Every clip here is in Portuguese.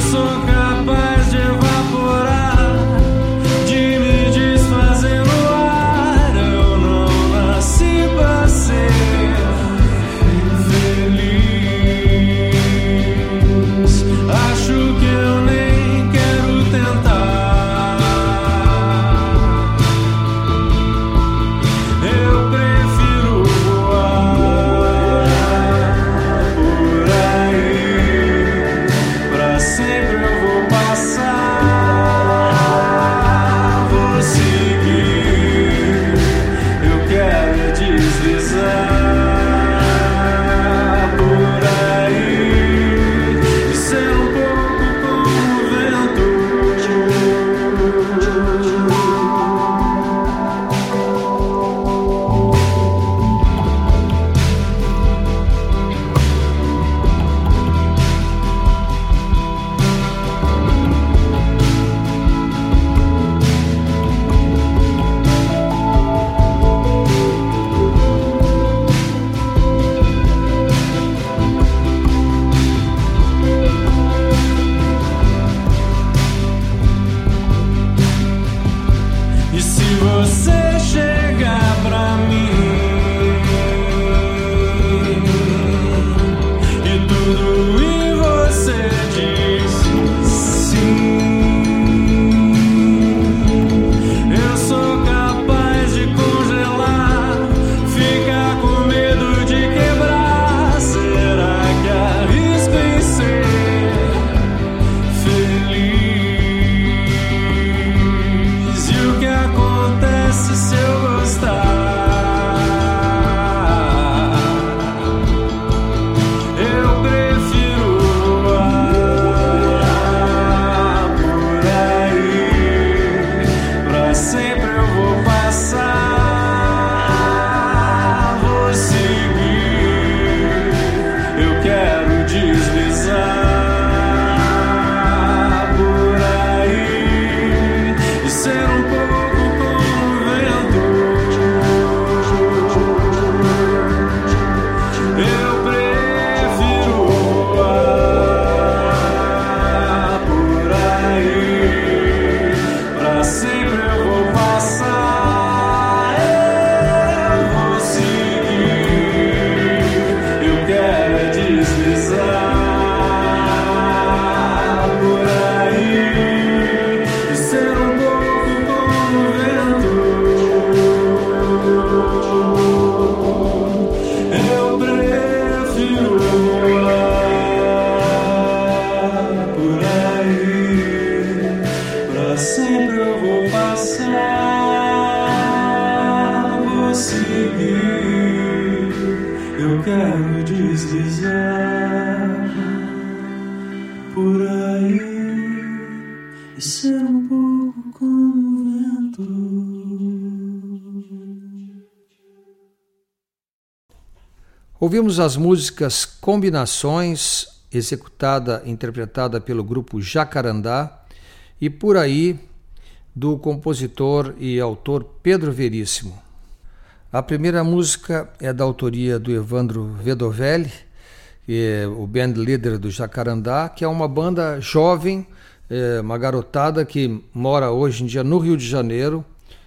Ouvimos as músicas Combinações, interpretada pelo grupo Jacarandá, e Por Aí, do compositor e autor Pedro Veríssimo. A primeira música é da autoria do Evandro Vedovelli, que é o band leader do Jacarandá, que é uma banda jovem, uma garotada que mora hoje em dia no Rio de Janeiro,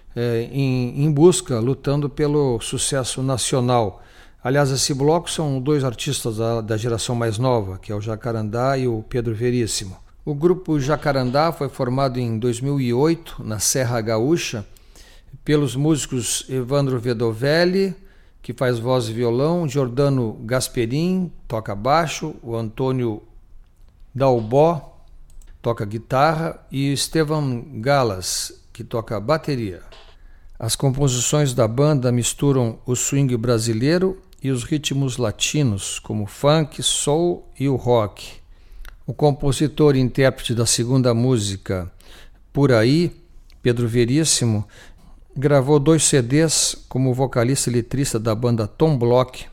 em busca, lutando pelo sucesso nacional. Aliás, esse bloco são dois artistas da geração mais nova, que é o Jacarandá e o Pedro Veríssimo. O grupo Jacarandá foi formado em 2008, na Serra Gaúcha, pelos músicos Evandro Vedovelli, que faz voz e violão, Giordano Gasperin, toca baixo, o Antônio Dalbó, toca guitarra, e Estevam Galas, que toca bateria. As composições da banda misturam o swing brasileiro e os ritmos latinos, como funk, soul e o rock. O compositor e intérprete da segunda música, Por Aí, Pedro Veríssimo, gravou 2 CDs como vocalista e letrista da banda Tom Block,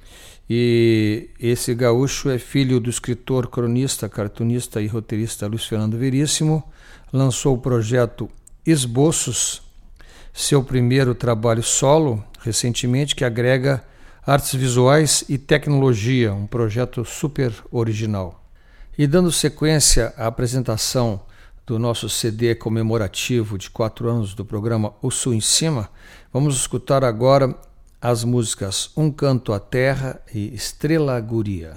e esse gaúcho é filho do escritor, cronista, cartunista e roteirista Luiz Fernando Veríssimo. Lançou o projeto Esboços, seu primeiro trabalho solo, recentemente, que agrega artes visuais e tecnologia, um projeto super original. E dando sequência à apresentação do nosso CD comemorativo de 4 anos do programa O Sul em Cima, vamos escutar agora as músicas Um Canto à Terra e Estrela Guria.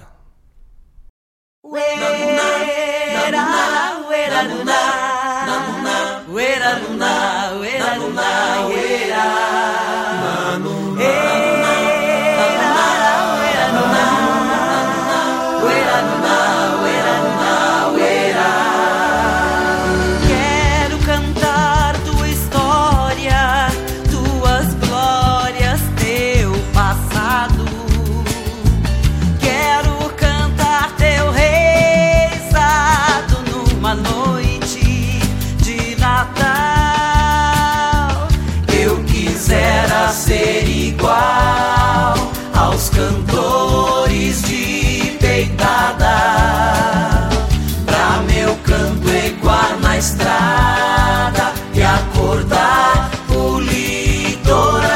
Ser igual aos cantores de peitada, pra meu canto ecoar na estrada e acordar o litoral.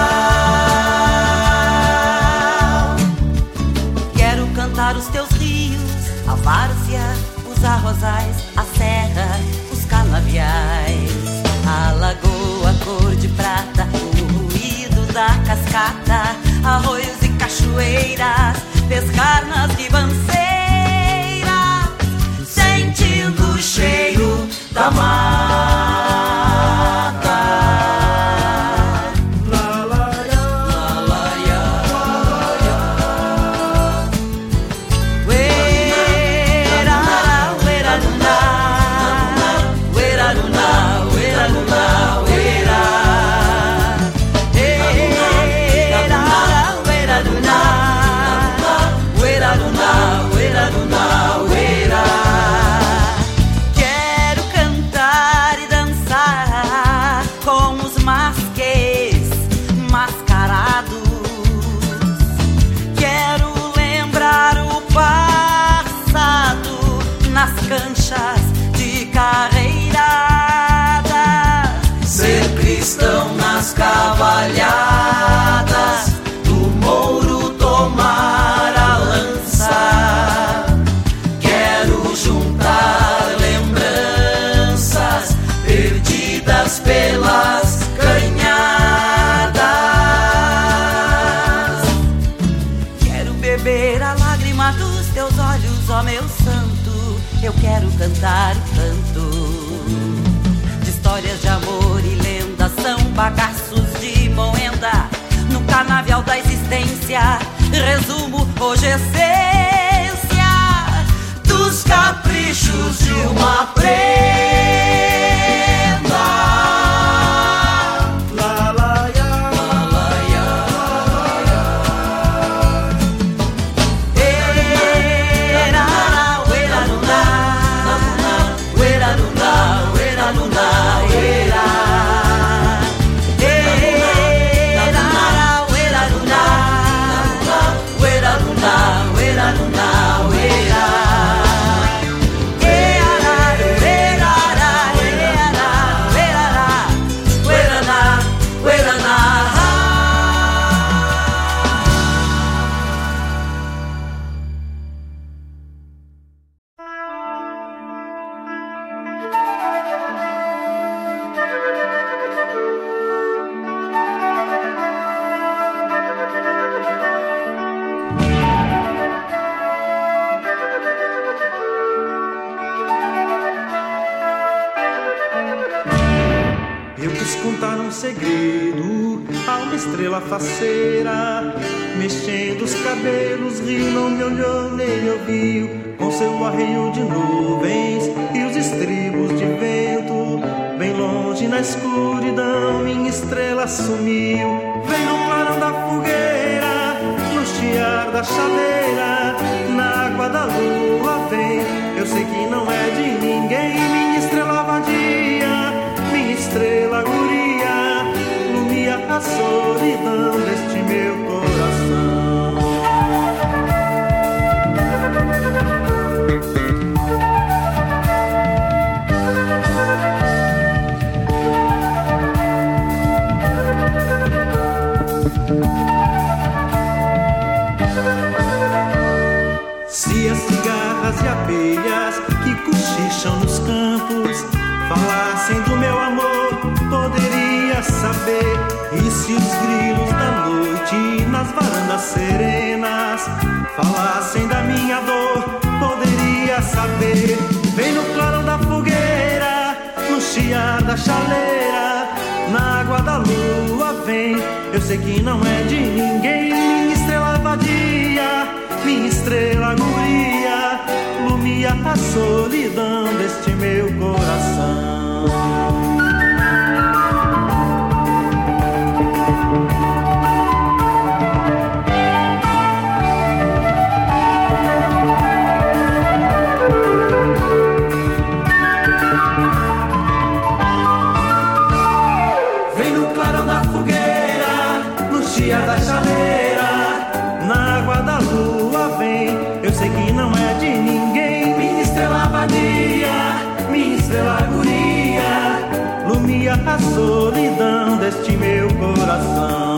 Quero cantar os teus rios, a várzea, os arrozais, a serra, os canaviais, a lagoa cor de prata, da cascata, arroios e cachoeiras, pescar nas ribanceiras, sentindo o cheiro da mata. Canchas de carreirada, ser cristão nas cavalhadas, do mouro tomar a lança. Quero juntar lembranças perdidas pelas canhadas. Quero beber a lágrima dos teus olhos, ó meu santo. Eu quero cantar o canto de histórias de amor e lenda, são bagaços de moenda no canavial da existência. Resumo hoje essência dos caprichos de uma prenda. Estrela faceira, mexendo os cabelos, riu, não me olhou nem me ouviu, com seu arreio de nuvens e os estribos de vento. Bem longe na escuridão, minha estrela sumiu. Vem no clarão da fogueira, no chiar da chaleira, na água da lua vem. Eu sei que não é de ninguém, minha estrela vadia, minha estrela guria, a solidão deste meu coração. Se as cigarras e abelhas chão nos campos falassem do meu amor, poderia saber. E se os grilos da noite nas varandas serenas falassem da minha dor, poderia saber. Vem no clarão da fogueira, no chiar da chaleira, na água da lua vem. Eu sei que não é de ninguém, minha estrela vadia, minha estrela guria, lumia a solidão deste meu coração. Vem no clarão da fogueira, no chiar da chaleira, na água da lua vem. Eu sei que não é de ninguém, minha estrela vadia, minha estrela guria, lumia a solidão deste meu coração.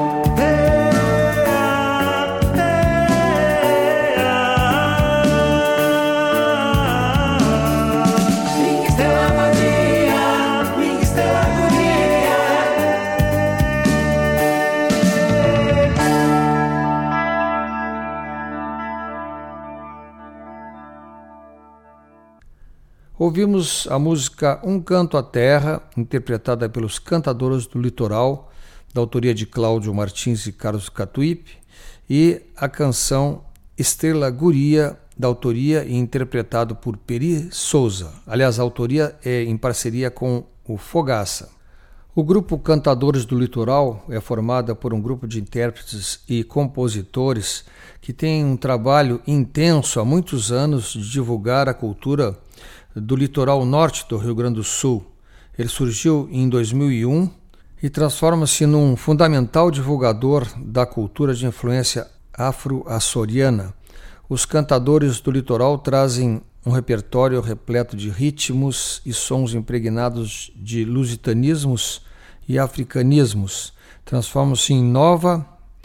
Minha estrela vadia, minha estrela guria. Ouvimos a música Um Canto à Terra, interpretada pelos Cantadores do Litoral, da autoria de Cláudio Martins e Carlos Catuípe, e a canção Estrela Guria, da autoria e interpretado por Peri Souza. Aliás, a autoria é em parceria com o Fogaça. O grupo Cantadores do Litoral é formado por um grupo de intérpretes e compositores que tem um trabalho intenso há muitos anos de divulgar a cultura do litoral norte do Rio Grande do Sul. Ele surgiu em 2001 e transforma-se num fundamental divulgador da cultura de influência afro-açoriana. Os Cantadores do Litoral trazem um repertório repleto de ritmos e sons impregnados de lusitanismos e africanismos. Transformam-se em nova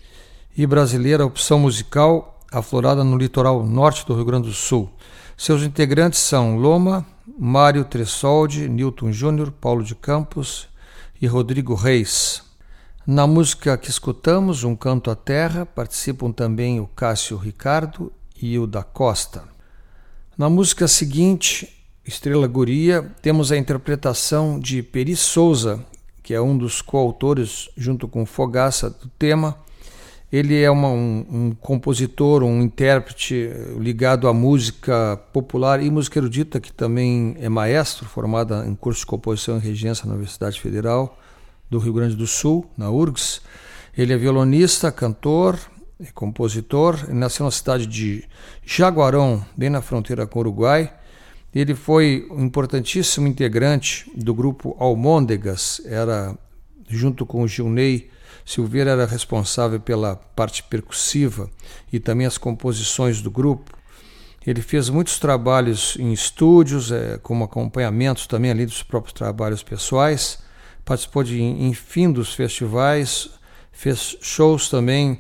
e brasileira opção musical aflorada no litoral norte do Rio Grande do Sul. Seus integrantes são Loma, Mário Tressoldi, Newton Júnior, Paulo de Campos e Rodrigo Reis. Na música que escutamos, Um Canto à Terra, participam também o Cássio Ricardo e o da Costa. Na música seguinte, Estrela Guria, temos a interpretação de Peri Souza, que é um dos coautores, junto com Fogaça, do tema. Ele é um compositor, um intérprete ligado à música popular e música erudita, que também é maestro, formado em curso de composição e regência na Universidade Federal do Rio Grande do Sul, na URGS. Ele é violonista, cantor e compositor. Ele nasceu na cidade de Jaguarão, bem na fronteira com o Uruguai. Ele foi um importantíssimo integrante do grupo Almôndegas, era, junto com o Gilney Silveira, era responsável pela parte percussiva e também as composições do grupo. Ele fez muitos trabalhos em estúdios, como acompanhamentos também ali dos próprios trabalhos pessoais. Participou de infindos festivais, fez shows também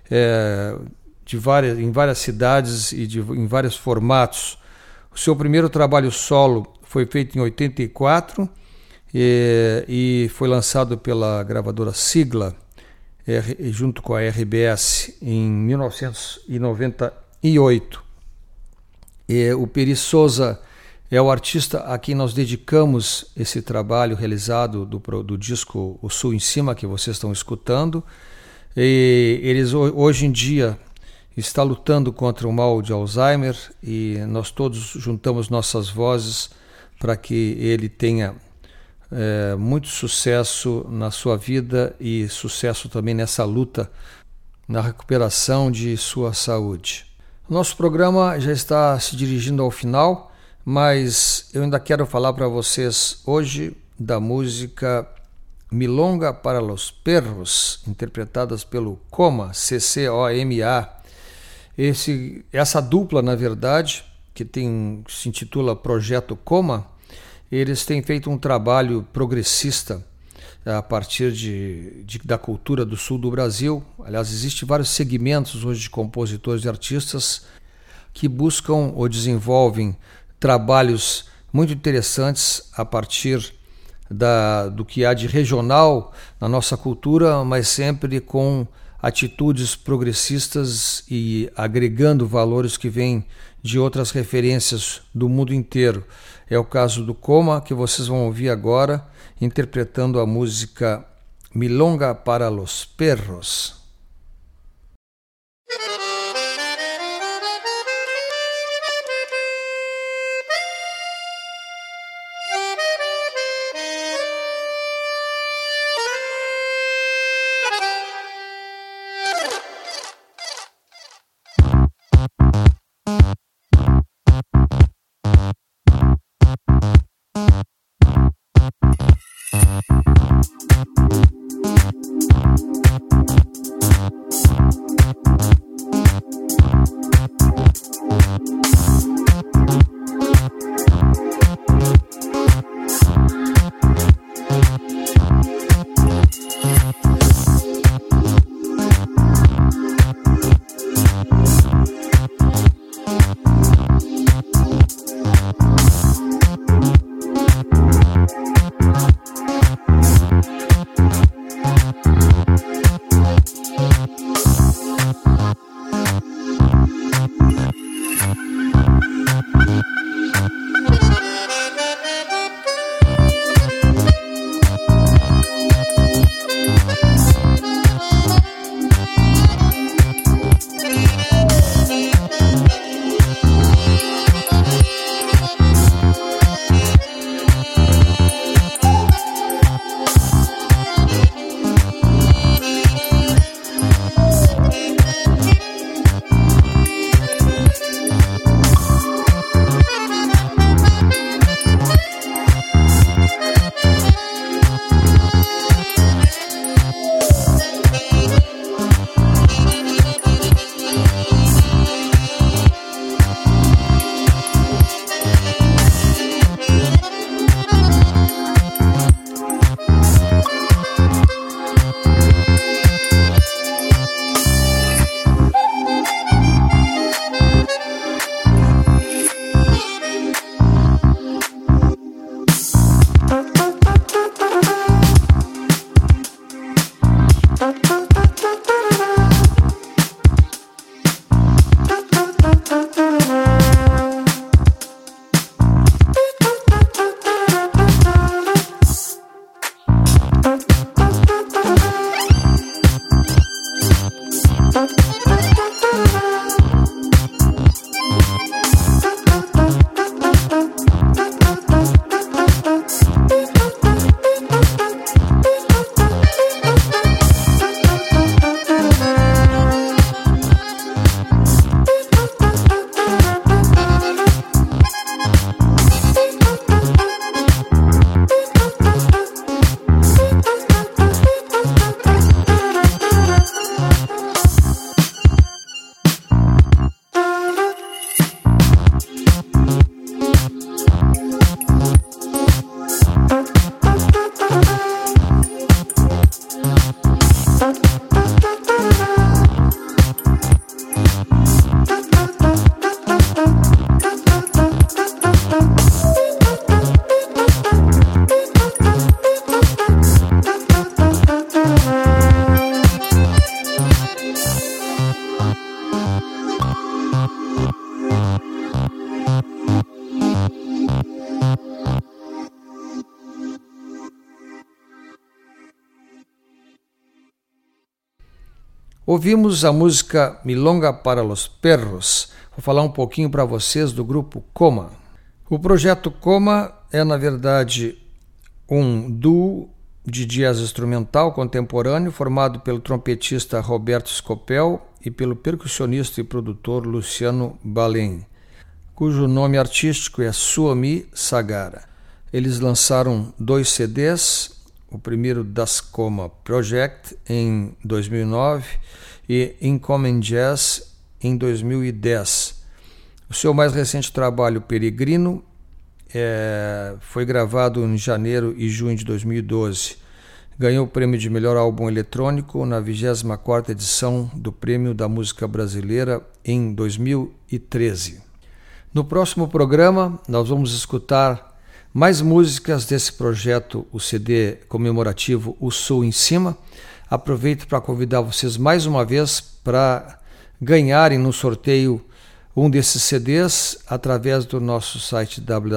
em várias cidades e em vários formatos. O seu primeiro trabalho solo foi feito em 84 e foi lançado pela gravadora Sigla, junto com a RBS, em 1998. O Peri Souza é o artista a quem nós dedicamos esse trabalho realizado do disco O Sul em Cima, que vocês estão escutando. Eles hoje em dia está lutando contra o mal de Alzheimer e nós todos juntamos nossas vozes para que ele tenha muito sucesso na sua vida e sucesso também nessa luta na recuperação de sua saúde. Nosso programa já está se dirigindo ao final, mas eu ainda quero falar para vocês hoje da música Milonga para los Perros, interpretadas pelo Coma, CCOMA. Essa dupla, na verdade, que se intitula Projeto Coma, eles têm feito um trabalho progressista a partir da cultura do sul do Brasil. Aliás, existem vários segmentos hoje de compositores e artistas que buscam ou desenvolvem trabalhos muito interessantes a partir do que há de regional na nossa cultura, mas sempre com atitudes progressistas e agregando valores que vêm de outras referências do mundo inteiro. É o caso do Coma, que vocês vão ouvir agora, interpretando a música Milonga para los Perros. Ouvimos a música Milonga para los Perros. Vou falar um pouquinho para vocês do grupo Coma. O projeto Coma é, na verdade, um duo de jazz instrumental contemporâneo formado pelo trompetista Roberto Scopel e pelo percussionista e produtor Luciano Balem, cujo nome artístico é Suomi Sagara. Eles lançaram 2 CDs, o primeiro Das Coma Project em 2009 e Incoming Jazz em 2010. O seu mais recente trabalho, Peregrino, foi gravado em janeiro e junho de 2012. Ganhou o prêmio de melhor álbum eletrônico na 24ª edição do Prêmio da Música Brasileira em 2013. No próximo programa, nós vamos escutar mais músicas desse projeto, o CD comemorativo O Sul em Cima. Aproveito para convidar vocês mais uma vez para ganharem no sorteio um desses CDs através do nosso site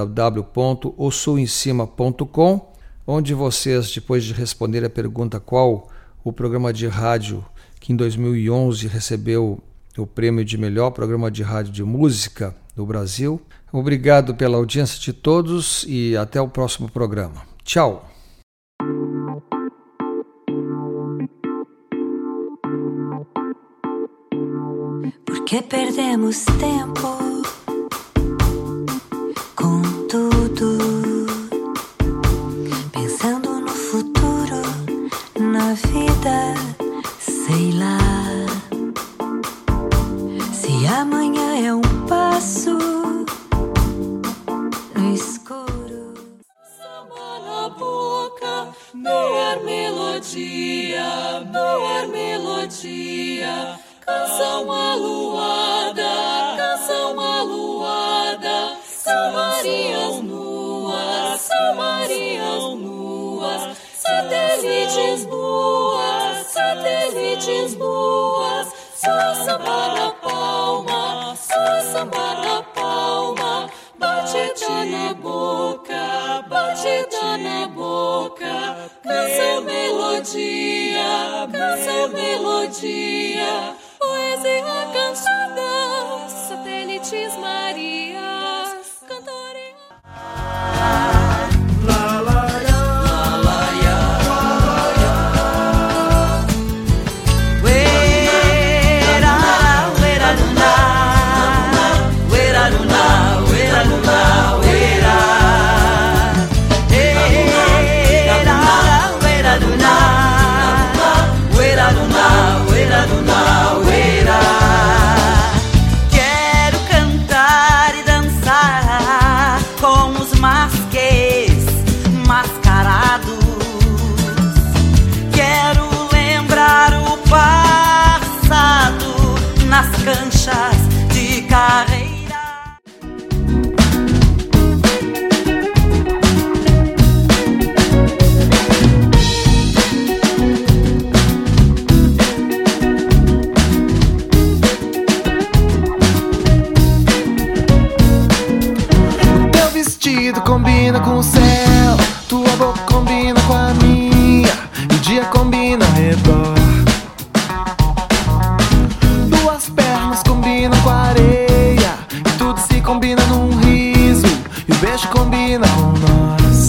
www.osulemcima.com, onde vocês, depois de responder a pergunta qual o programa de rádio que em 2011 recebeu o prêmio de melhor programa de rádio de música do Brasil. Obrigado pela audiência de todos e até o próximo programa. Tchau! Porque perdemos tempo com tudo, pensando no futuro, na vida, sei lá. Se amanhã é um passo no escuro. Samba na boca, melhor melodia, canção aluada, são Marias nuas, satélites boas, só samba na palma, batida na boca, canção melodia, poesia cansada, satélites Marias, cantarem. Quero cantar e dançar com os masquês mascarados. Quero lembrar o passado nas canchas de carreira. Combina com o céu, tua boca combina com a minha, e o dia combina ao redor. Duas pernas combinam com a areia, e tudo se combina num riso, e o beijo combina com nós.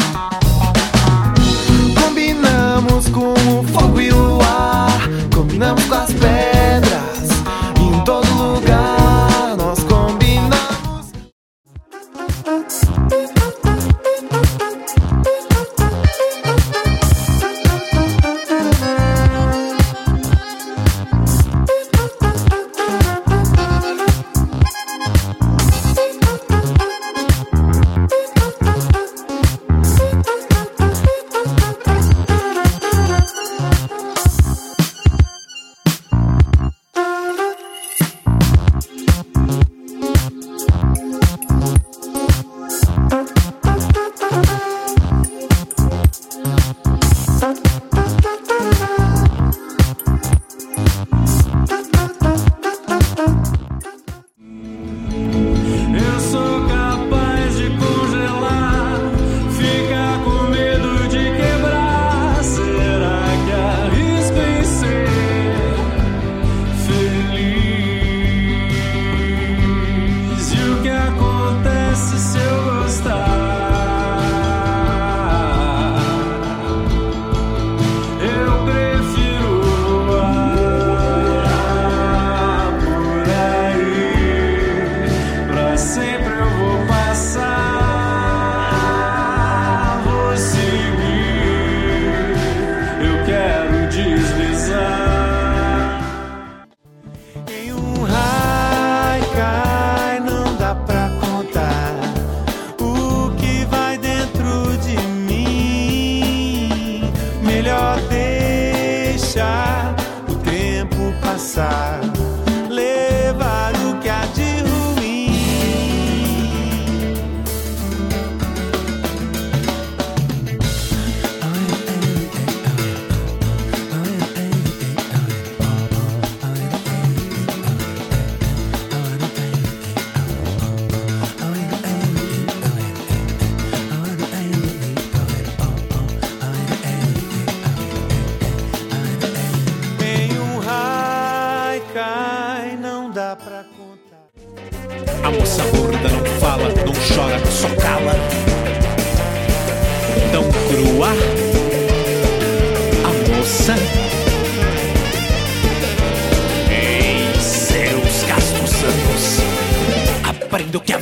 Combinamos com o fogo e o ar, combinamos com as pedras, e em todo lugar nós combinamos.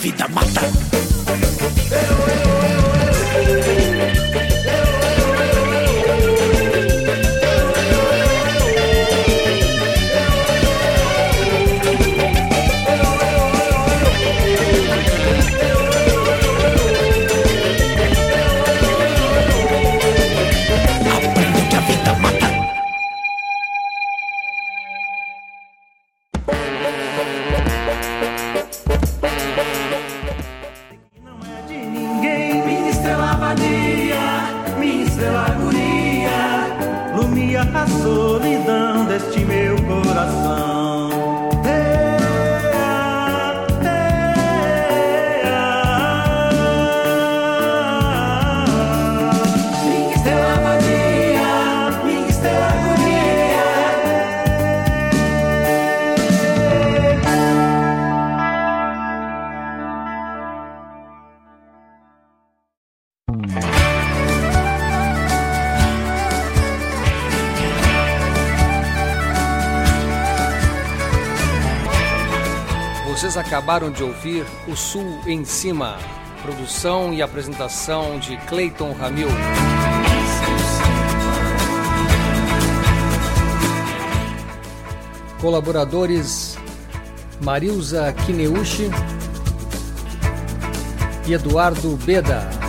vida mata. A solidão deste meu coração. Minha estrela vadia, minha estrela guria. Vocês acabaram de ouvir O Sul em Cima, produção e apresentação de Cleiton Ramil. Colaboradores Marilza Kineuchi e Eduardo Beda.